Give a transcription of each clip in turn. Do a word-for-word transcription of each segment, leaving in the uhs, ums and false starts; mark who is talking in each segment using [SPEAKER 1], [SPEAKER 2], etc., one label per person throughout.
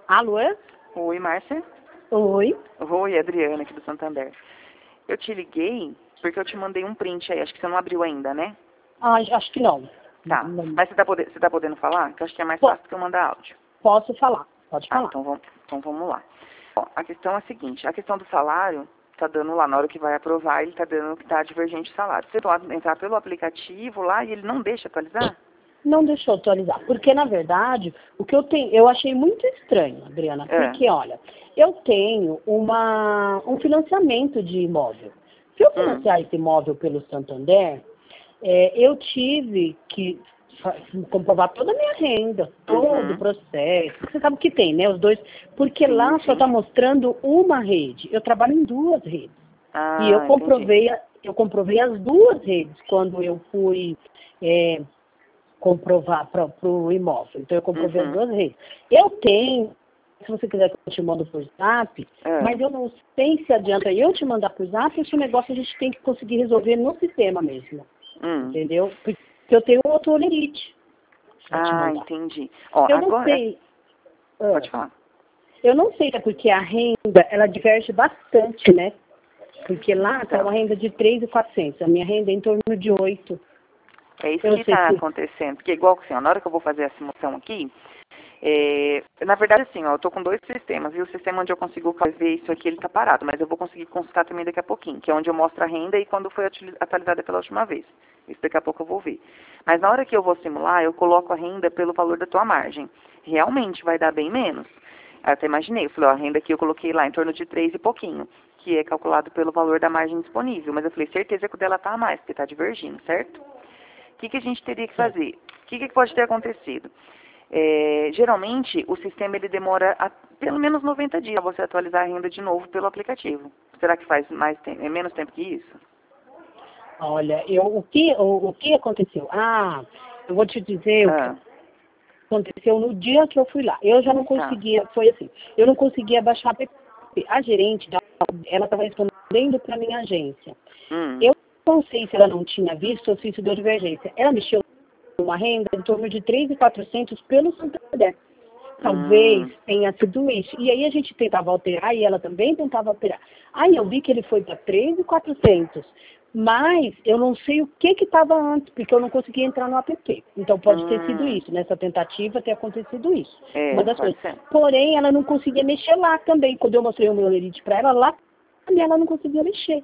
[SPEAKER 1] Alô?
[SPEAKER 2] Oi, Márcia.
[SPEAKER 1] Oi.
[SPEAKER 2] Oi, Adriana, aqui do Santander. Eu te liguei porque eu te mandei um print aí. Acho que você não abriu ainda, né?
[SPEAKER 1] Ah, acho que não.
[SPEAKER 2] Tá.
[SPEAKER 1] Não.
[SPEAKER 2] Mas você tá, pode... você tá podendo falar? Que eu acho que é mais
[SPEAKER 1] Po-
[SPEAKER 2] fácil do que eu mandar áudio.
[SPEAKER 1] Posso falar, pode
[SPEAKER 2] Ah,
[SPEAKER 1] falar.
[SPEAKER 2] então vamos, então vamos lá. Ó, a questão é a seguinte. A questão do salário tá dando lá. Na hora que vai aprovar, ele tá dando que tá divergente o salário. Você pode entrar pelo aplicativo lá e ele não deixa atualizar?
[SPEAKER 1] Não deixou atualizar, porque na verdade, o que eu tenho, eu achei muito estranho, Adriana,
[SPEAKER 2] É.
[SPEAKER 1] porque olha, eu tenho uma, um financiamento de imóvel. Se eu
[SPEAKER 2] Hum.
[SPEAKER 1] financiar esse imóvel pelo Santander, é, eu tive que fa- comprovar toda a minha renda, todo o
[SPEAKER 2] Uhum.
[SPEAKER 1] processo. Você sabe o que tem, né? Os dois, porque
[SPEAKER 2] Sim,
[SPEAKER 1] lá só
[SPEAKER 2] sim.
[SPEAKER 1] está mostrando uma rede. Eu trabalho em duas redes. E eu
[SPEAKER 2] Ah, entendi.
[SPEAKER 1] comprovei, a- eu comprovei as duas redes quando eu fui é, comprovar para o imóvel. Então eu comprovei as
[SPEAKER 2] Uhum.
[SPEAKER 1] duas redes. Eu tenho, se você quiser que eu te mando por zap,
[SPEAKER 2] É.
[SPEAKER 1] mas eu não sei se adianta eu te mandar por zap ou se o negócio a gente tem que conseguir resolver no sistema mesmo.
[SPEAKER 2] Hum.
[SPEAKER 1] Entendeu? Porque eu tenho outro olerite para te
[SPEAKER 2] Ah,
[SPEAKER 1] mandar.
[SPEAKER 2] entendi. Ó,
[SPEAKER 1] Eu não
[SPEAKER 2] agora...
[SPEAKER 1] sei. ah,
[SPEAKER 2] Pode falar.
[SPEAKER 1] eu não sei se é porque a renda, ela diverge bastante, né? Porque lá está uma
[SPEAKER 2] Então,
[SPEAKER 1] renda de três mil e quatrocentos, a minha renda é em torno de oito.
[SPEAKER 2] é isso
[SPEAKER 1] Eu
[SPEAKER 2] que
[SPEAKER 1] não sei
[SPEAKER 2] está
[SPEAKER 1] se...
[SPEAKER 2] acontecendo. Porque igual que assim, ó, na hora que eu vou fazer a simulação aqui, é, na verdade assim, ó, eu tô com dois sistemas, e o sistema onde eu consigo ver isso aqui, ele tá parado, mas eu vou conseguir consultar também daqui a pouquinho, que é onde eu mostro a renda e quando foi atili- atualizada pela última vez. Isso daqui a pouco eu vou ver. Mas na hora que eu vou simular, eu coloco a renda pelo valor da tua margem. Realmente vai dar bem menos. Eu até imaginei, eu falei, ó, a renda que eu coloquei lá em torno de três e pouquinho, que é calculado pelo valor da margem disponível. Mas eu falei, certeza que o dela tá a mais, porque tá divergindo, certo? O que, que a gente teria que fazer? O que, que pode ter acontecido? É, geralmente, o sistema ele demora a, pelo menos noventa dias para você atualizar a renda de novo pelo aplicativo. Será que faz mais tempo, é menos tempo que isso?
[SPEAKER 1] Olha, eu, o, que, o, o que aconteceu? Ah, eu vou te dizer o que
[SPEAKER 2] Ah,
[SPEAKER 1] aconteceu no dia que eu fui lá. Eu já não
[SPEAKER 2] tá.
[SPEAKER 1] conseguia, foi assim, eu não conseguia baixar a P P. A gerente, ela estava respondendo para minha agência.
[SPEAKER 2] Hum,
[SPEAKER 1] Eu não sei se ela não tinha visto ou se isso deu divergência. Ela mexeu uma renda em torno de três mil e quatrocentos pelo Santander. Talvez
[SPEAKER 2] hum,
[SPEAKER 1] tenha sido isso. E aí a gente tentava alterar e ela também tentava alterar. Aí eu vi que ele foi para três mil e quatrocentos. Mas eu não sei o que que estava antes, porque eu não conseguia entrar no app. Então pode ter sido
[SPEAKER 2] hum,
[SPEAKER 1] isso, nessa tentativa ter acontecido isso. Uma
[SPEAKER 2] é,
[SPEAKER 1] das
[SPEAKER 2] pode
[SPEAKER 1] coisas.
[SPEAKER 2] ser.
[SPEAKER 1] Porém, ela não conseguia mexer lá também. Quando eu mostrei o meu lerite para ela, lá também ela não conseguia mexer.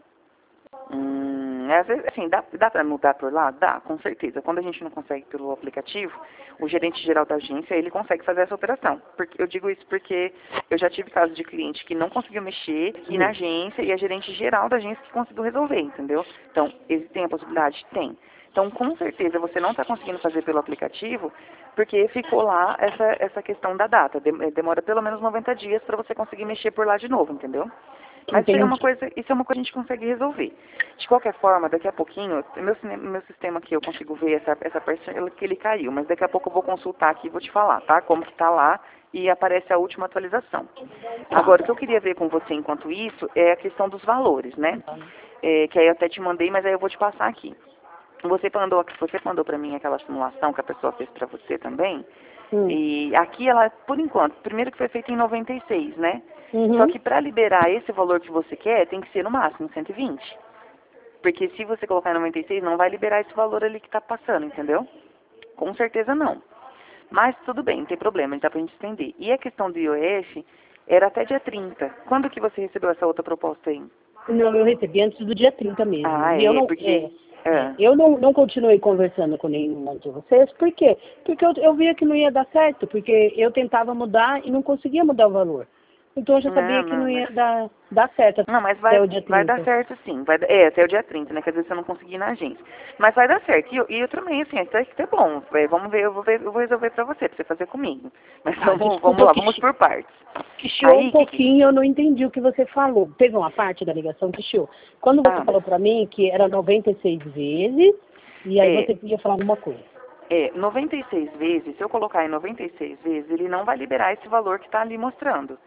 [SPEAKER 2] Hum, às vezes, assim, dá, dá para mudar por lá? Dá, com certeza. Quando a gente não consegue pelo aplicativo, o gerente geral da agência, ele consegue fazer essa operação. Porque, eu digo isso porque eu já tive casos de cliente que não conseguiu mexer e na
[SPEAKER 1] Hum.
[SPEAKER 2] agência, e a gerente geral da agência que conseguiu resolver, entendeu? Então, tem a possibilidade? Tem. Então, com certeza, você não está conseguindo fazer pelo aplicativo, porque ficou lá essa, essa questão da data. Dem- Demora pelo menos noventa dias para você conseguir mexer por lá de novo, entendeu? Mas isso é uma
[SPEAKER 1] Entendi.
[SPEAKER 2] coisa, isso é uma coisa que a gente consegue resolver. De qualquer forma, daqui a pouquinho, meu, cine- meu sistema aqui, eu consigo ver essa, essa parcela que ele caiu, mas daqui a pouco eu vou consultar aqui e vou te falar, tá? Como que tá lá e aparece a última atualização.
[SPEAKER 1] Tá.
[SPEAKER 2] Agora, o que eu queria ver com você enquanto isso é a questão dos valores, né? É, que aí eu até te mandei, mas aí eu vou te passar aqui. Você mandou, você mandou para mim aquela simulação que a pessoa fez para você também.
[SPEAKER 1] Hum.
[SPEAKER 2] E aqui ela, por enquanto, primeiro que foi feita em noventa e seis, né? Só
[SPEAKER 1] Uhum.
[SPEAKER 2] que para liberar esse valor que você quer, tem que ser no máximo cento e vinte. Porque se você colocar em noventa e seis, não vai liberar esse valor ali que está passando, entendeu? Com certeza não. Mas tudo bem, não tem problema, dá pra gente estender. E a questão do I O F era até dia trinta. Quando que você recebeu essa outra proposta aí?
[SPEAKER 1] Não, eu recebi antes do dia trinta mesmo.
[SPEAKER 2] Ah,
[SPEAKER 1] E eu
[SPEAKER 2] é,
[SPEAKER 1] não,
[SPEAKER 2] porque...
[SPEAKER 1] é, é,
[SPEAKER 2] Ah,
[SPEAKER 1] eu não, não continuei conversando com nenhuma de vocês. Por quê? Porque eu, eu via que não ia dar certo, porque eu tentava mudar e não conseguia mudar o valor. Então eu já
[SPEAKER 2] não,
[SPEAKER 1] sabia que
[SPEAKER 2] não,
[SPEAKER 1] não
[SPEAKER 2] mas...
[SPEAKER 1] ia dar, dar certo
[SPEAKER 2] Não, mas vai,
[SPEAKER 1] até o dia
[SPEAKER 2] vai dar
[SPEAKER 1] trinta.
[SPEAKER 2] certo sim. Vai, dar- é, até o dia trinta, né? Quer dizer, você não conseguir ir na agência. Mas vai dar certo. E, eu- e eu também, assim, até que é bom. É, vamos ver, eu vou ver, eu vou resolver pra você, pra você fazer comigo. Mas
[SPEAKER 1] Ah,
[SPEAKER 2] vamos, vamos
[SPEAKER 1] desculpa
[SPEAKER 2] lá,
[SPEAKER 1] que,
[SPEAKER 2] vamos
[SPEAKER 1] chi-
[SPEAKER 2] por partes.
[SPEAKER 1] que chiou um
[SPEAKER 2] Aí, que que...
[SPEAKER 1] pouquinho, eu não entendi o que você falou. Teve uma parte da ligação que chiou. Quando você
[SPEAKER 2] Ah,
[SPEAKER 1] falou pra mim que era noventa e seis vezes, e aí
[SPEAKER 2] é,
[SPEAKER 1] você ia falar alguma coisa.
[SPEAKER 2] é, noventa e seis vezes, se eu colocar em noventa e seis vezes, ele não vai liberar esse valor que está ali mostrando.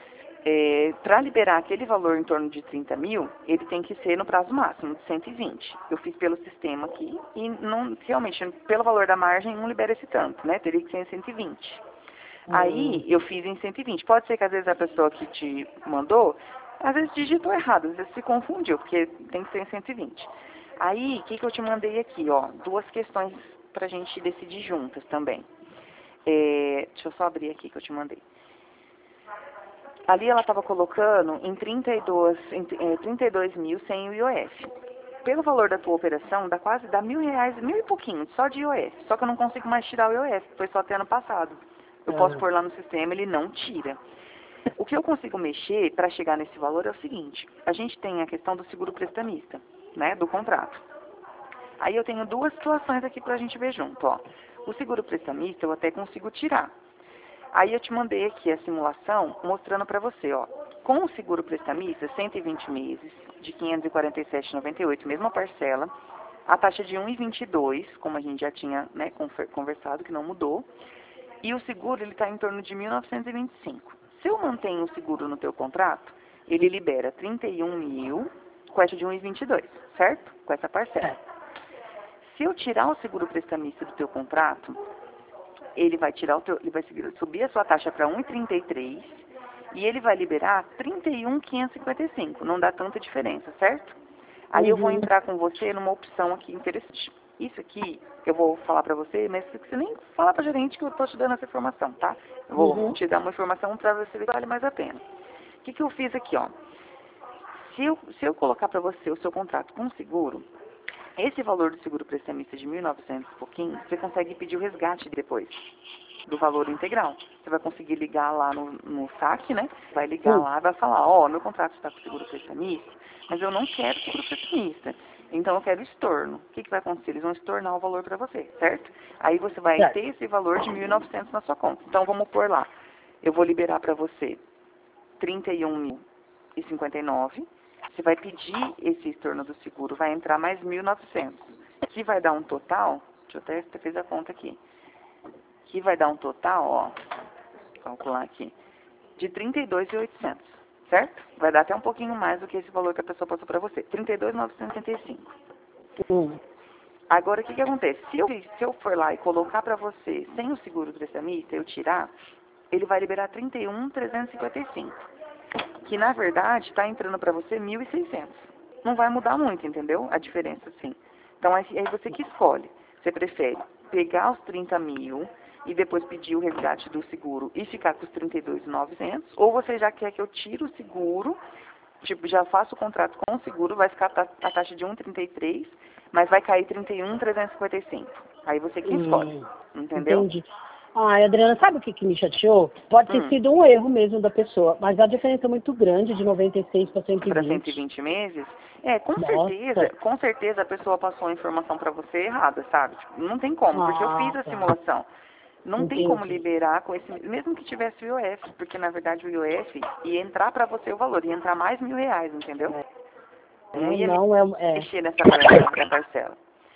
[SPEAKER 2] É, para liberar aquele valor em torno de trinta mil, ele tem que ser no prazo máximo de cento e vinte. Eu fiz pelo sistema aqui e não, realmente, pelo valor da margem, não libera esse tanto, né? Teria que ser em cento e vinte. Aí eu fiz em cento e vinte. Pode ser que às vezes a pessoa que te mandou, às vezes digitou errado, às vezes se confundiu, porque tem que ser em cento e vinte. Aí, o que, que eu te mandei aqui, ó? Duas questões pra gente decidir juntas também. É, deixa eu só abrir aqui que eu te mandei. Ali ela estava colocando em trinta e dois, em, é, trinta e dois mil sem o I O F. Pelo valor da tua operação, dá quase, dá mil reais, mil e pouquinho, só de I O F. Só que eu não consigo mais tirar o I O F, foi só até ano passado. Eu posso pôr lá no sistema, ele não tira. O que eu consigo mexer para chegar nesse valor é o seguinte, a gente tem a questão do seguro prestamista, né, do contrato. Aí eu tenho duas situações aqui pra gente ver junto, ó. O seguro prestamista eu até consigo tirar. Aí eu te mandei aqui a simulação mostrando pra você, ó. Com o seguro prestamista, cento e vinte meses, de quinhentos e quarenta e sete reais e noventa e oito centavos, mesma parcela, a taxa de um vírgula vinte e dois, como a gente já tinha, né, conversado, que não mudou. E o seguro, ele está em torno de mil novecentos e vinte e cinco. Se eu mantenho o seguro no teu contrato, ele libera trinta e um mil com essa de um vírgula vinte e dois, certo? Com essa parcela. Se eu tirar o seguro prestamista do teu contrato, ele vai tirar o teu, ele vai subir a sua taxa para um vírgula trinta e três e ele vai liberar trinta e um mil quinhentos e cinquenta e cinco. Não dá tanta diferença, certo? Aí eu vou entrar com você numa opção aqui interessante. Isso aqui eu vou falar pra você, mas você nem fala pra gerente que eu tô te dando essa informação, tá? Eu vou uhum. te dar uma informação pra você ver que vale mais a pena. O que, que eu fiz aqui, ó? Se eu, se eu colocar pra você o seu contrato com seguro, esse valor do seguro prestamista de mil e novecentos e pouquinho, você consegue pedir o resgate depois do valor integral. Você vai conseguir ligar lá no, no saque, né? Vai ligar uhum. lá e vai falar, ó, oh, meu contrato está com seguro prestamista, mas eu não quero seguro prestamista. Então eu quero estorno. O que, que vai acontecer? Eles vão estornar o valor para você, certo? Aí você vai certo. ter esse valor de mil e novecentos na sua conta. Então vamos pôr lá. Eu vou liberar para você trinta e um mil e cinquenta e nove. Você vai pedir esse estorno do seguro, vai entrar mais mil e novecentos. Que vai dar um total, deixa eu até fazer a conta aqui. Que vai dar um total, ó, calcular aqui, de trinta e dois mil e oitocentos. Certo? Vai dar até um pouquinho mais do que esse valor que a pessoa passou para você. trinta e dois mil novecentos e setenta e cinco. Uhum. Agora, o que, que acontece? Se eu, se eu for lá e colocar para você sem o seguro prestamista, eu tirar, ele vai liberar trinta e um mil trezentos e cinquenta e cinco. Que, na verdade, está entrando para você mil e seiscentos. Não vai mudar muito, entendeu? A diferença, sim. Então, aí, aí você que escolhe. Você prefere pegar os trinta mil e depois pedir o resgate do seguro e ficar com os trinta e dois mil e novecentos, ou você já quer que eu tire o seguro, tipo, já faço o contrato com o seguro, vai ficar a taxa de um vírgula trinta e três, mas vai cair trinta e um mil trezentos e cinquenta e cinco. Aí você que escolhe, hum, entendeu?
[SPEAKER 1] Entendi. Ah, Adriana, sabe o que, que me chateou? Pode ter hum. sido um erro mesmo da pessoa, mas a diferença é muito grande, de noventa e seis para cento e vinte.
[SPEAKER 2] Para cento e vinte meses? É, com Nossa. certeza, com certeza a pessoa passou a informação para você errada, sabe? Tipo, não tem como, ah, porque eu fiz a simulação. Não Entendi. tem como liberar com esse, mesmo que tivesse o I O F, porque na verdade o I O F ia entrar para você o valor, ia entrar mais mil reais, entendeu?
[SPEAKER 1] É.
[SPEAKER 2] Não ia
[SPEAKER 1] não, é,
[SPEAKER 2] mexer é. nessa parcela. parcela.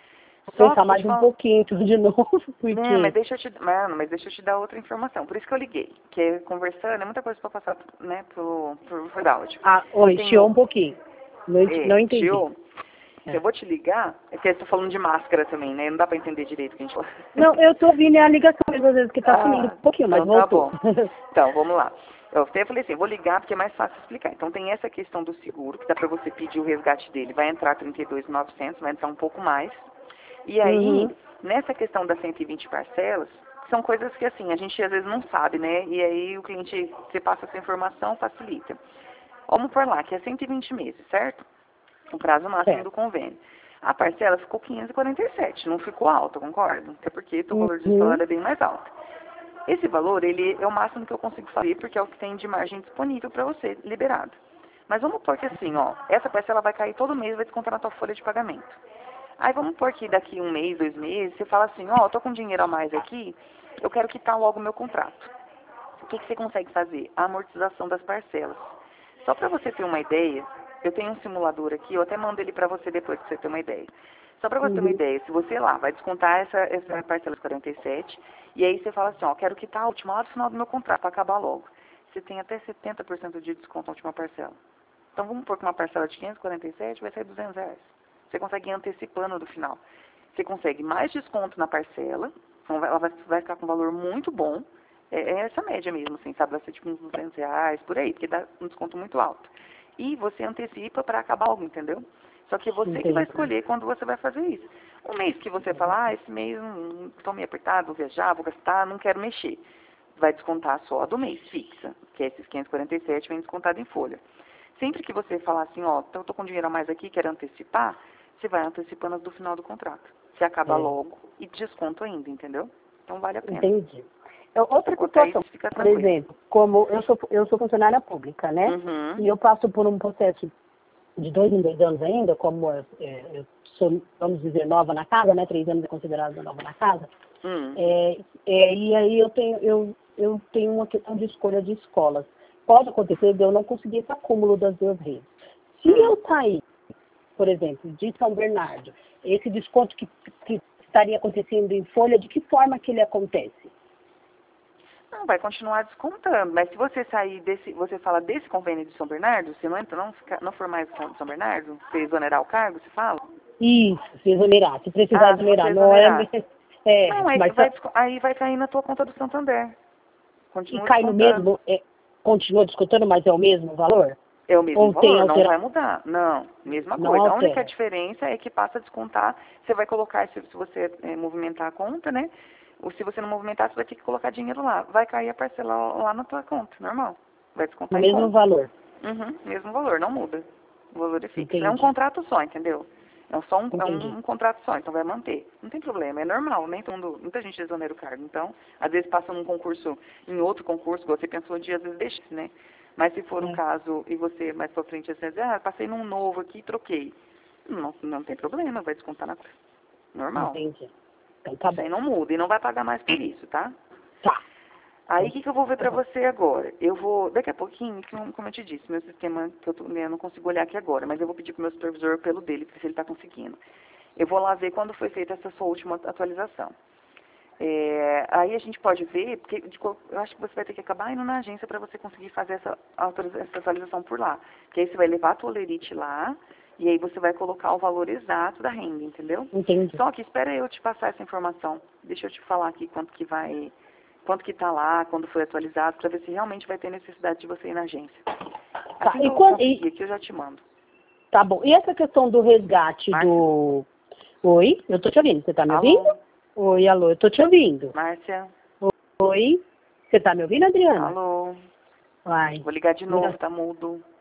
[SPEAKER 1] Vou pensar mais um pouquinho de novo. Porque...
[SPEAKER 2] Não, mas deixa eu te, mano, mas deixa eu te dar outra informação. Por isso que eu liguei, que é conversando, é muita coisa para passar, né, pro, pro, pro áudio.
[SPEAKER 1] Ah, oi, chiou um pouquinho. Não,
[SPEAKER 2] é,
[SPEAKER 1] não entendi.
[SPEAKER 2] Chiou? É. Eu vou te ligar, é que eu tô falando de máscara também, né? Não dá pra entender direito o que a gente fala.
[SPEAKER 1] Não, eu tô ouvindo a ligação às vezes que tá ah, sumindo um pouquinho, mas
[SPEAKER 2] então
[SPEAKER 1] voltou.
[SPEAKER 2] Tá bom. Então, vamos lá. Eu até falei assim, vou ligar porque é mais fácil explicar. Então tem essa questão do seguro, que dá pra você pedir o resgate dele. Vai entrar trinta e dois mil e novecentos, vai entrar um pouco mais. E aí, uhum. nessa questão das cento e vinte parcelas, são coisas que assim, a gente às vezes não sabe, né? E aí o cliente, você passa essa informação, facilita. Vamos por lá, que é cento e vinte meses, certo? O prazo máximo é. do convênio. A parcela ficou quinhentos e quarenta e sete, não ficou alta, concorda? Até porque o valor de salário é bem mais alto. Esse valor, ele é o máximo que eu consigo fazer, porque é o que tem de margem disponível para você, liberado. Mas vamos pôr que assim, ó, essa parcela vai cair todo mês, vai descontar na tua folha de pagamento. Aí vamos pôr que daqui um mês, dois meses, você fala assim, ó, eu tô com dinheiro a mais aqui, eu quero quitar logo o meu contrato. O que, que você consegue fazer? A amortização das parcelas. Só para você ter uma ideia, eu tenho um simulador aqui, eu até mando ele para você depois, para você ter uma ideia. Só para você uhum. ter uma ideia, se você lá vai descontar essa, essa parcela de quarenta e sete, e aí você fala assim, ó, quero quitar a última lá do final do meu contrato, para acabar logo. Você tem até setenta por cento de desconto na última parcela. Então vamos pôr que uma parcela de quinhentos e quarenta e sete vai sair duzentos reais. Você consegue ir antecipando do final. Você consegue mais desconto na parcela, então ela vai, vai ficar com um valor muito bom, É, é essa média mesmo, assim, sabe? Vai ser tipo uns duzentos reais, por aí, porque dá um desconto muito alto. E você antecipa para acabar logo, entendeu? Só que você que vai
[SPEAKER 1] Entendi.
[SPEAKER 2] escolher quando você vai fazer isso. Um mês que você falar, ah, esse mês estou meio apertado, vou viajar, vou gastar, não quero mexer. Vai descontar só a do mês, fixa, que é esses quinhentos e quarenta e sete vem descontado em folha. Sempre que você falar assim, ó, eu tô com dinheiro a mais aqui, quero antecipar, você vai antecipando as do final do contrato. Você acaba
[SPEAKER 1] É,
[SPEAKER 2] logo e desconto ainda, entendeu? Então vale a pena.
[SPEAKER 1] entendi. Eu- Outra
[SPEAKER 2] Quanto a
[SPEAKER 1] situação,
[SPEAKER 2] isso, fica
[SPEAKER 1] por
[SPEAKER 2] tranquilo.
[SPEAKER 1] exemplo, como eu sou, eu sou funcionária pública, né?
[SPEAKER 2] Uhum.
[SPEAKER 1] E eu passo por um processo de dois em dois anos ainda, como é, é, eu sou, vamos dizer, nova na casa, né? Três anos é considerada nova na casa.
[SPEAKER 2] Hum.
[SPEAKER 1] É, é, e aí eu tenho, eu, eu tenho uma questão de escolha de escolas. Pode acontecer de eu não conseguir esse acúmulo das duas redes. Se
[SPEAKER 2] Hum.
[SPEAKER 1] eu sair, por exemplo, de São Bernardo, esse desconto que, que estaria acontecendo em folha, de que forma que ele acontece?
[SPEAKER 2] Não, vai continuar descontando. Mas se você sair desse, você fala desse convênio de São Bernardo, se não entra, não, fica, não for mais de São Bernardo, você exonerar o cargo, você fala?
[SPEAKER 1] Isso, se exonerar, se precisar
[SPEAKER 2] Ah, se você
[SPEAKER 1] exonerar. Não é,
[SPEAKER 2] exonerar.
[SPEAKER 1] é,
[SPEAKER 2] Não, aí
[SPEAKER 1] mas
[SPEAKER 2] vai, desco- aí vai cair na tua conta do Santander.
[SPEAKER 1] e
[SPEAKER 2] Continua
[SPEAKER 1] cai no
[SPEAKER 2] descontando.
[SPEAKER 1] mesmo, é, continua descontando, mas é o mesmo valor?
[SPEAKER 2] É o mesmo
[SPEAKER 1] Ou tem
[SPEAKER 2] valor, não vai
[SPEAKER 1] alteração?
[SPEAKER 2] mudar. Não, mesma
[SPEAKER 1] Não
[SPEAKER 2] coisa. A única
[SPEAKER 1] altera.
[SPEAKER 2] diferença é que passa a descontar, você vai colocar, se, se você eh, movimentar a conta, né? Ou se você não movimentar, você vai ter que colocar dinheiro lá. Vai cair a parcela lá na tua conta, normal. Vai
[SPEAKER 1] No
[SPEAKER 2] descontar em
[SPEAKER 1] mesmo
[SPEAKER 2] conta.
[SPEAKER 1] valor.
[SPEAKER 2] Uhum, mesmo valor, não muda. O valor é fixo. É um
[SPEAKER 1] Entendi,
[SPEAKER 2] contrato só, entendeu? É só um, é
[SPEAKER 1] entendi.
[SPEAKER 2] um, um contrato só, então vai manter. Não tem problema, é normal, nem todo mundo, muita gente exonera o cargo. Então, às vezes passa num concurso, em outro concurso, você pensou de, às vezes deixa, né? Mas se for o
[SPEAKER 1] É,
[SPEAKER 2] caso e você mais pra frente, você diz, ah, passei num novo aqui e troquei. Não, não tem problema, vai descontar na normal.
[SPEAKER 1] entendi. Então tá
[SPEAKER 2] Isso aí
[SPEAKER 1] bom.
[SPEAKER 2] não muda e não vai pagar mais por isso, tá?
[SPEAKER 1] Tá.
[SPEAKER 2] Aí o que, que eu vou ver
[SPEAKER 1] Tá
[SPEAKER 2] pra
[SPEAKER 1] bom.
[SPEAKER 2] você agora? Eu vou, daqui a pouquinho, que eu- como eu te disse, meu sistema, que eu, tô, eu não consigo olhar aqui agora, mas eu vou pedir pro meu supervisor pelo dele, pra ver se ele tá conseguindo. Eu vou lá ver quando foi feita essa sua última atualização. É, aí a gente pode ver, porque de co- eu acho que você vai ter que acabar indo na agência para você conseguir fazer essa, autoriza- essa atualização por lá. Porque aí você vai levar a tua olerite lá, e aí você vai colocar o valor exato da renda, entendeu?
[SPEAKER 1] Entendi.
[SPEAKER 2] Só que espera eu te passar essa informação. Deixa eu te falar aqui quanto que vai, quanto que tá lá, quando foi atualizado, para ver se realmente vai ter necessidade de você ir na agência.
[SPEAKER 1] Tá.
[SPEAKER 2] Assim que
[SPEAKER 1] E
[SPEAKER 2] eu
[SPEAKER 1] quando,
[SPEAKER 2] conseguir
[SPEAKER 1] e,
[SPEAKER 2] aqui, eu já te mando.
[SPEAKER 1] tá bom. E essa questão do resgate
[SPEAKER 2] Márcia?
[SPEAKER 1] do... Oi, eu tô te ouvindo. Você tá me ouvindo?
[SPEAKER 2] Alô?
[SPEAKER 1] Oi, alô, eu tô te ouvindo.
[SPEAKER 2] Márcia?
[SPEAKER 1] Oi, você tá me ouvindo, Adriana?
[SPEAKER 2] Alô?
[SPEAKER 1] Vai.
[SPEAKER 2] Vou ligar de novo,
[SPEAKER 1] Liga-
[SPEAKER 2] tá mudo.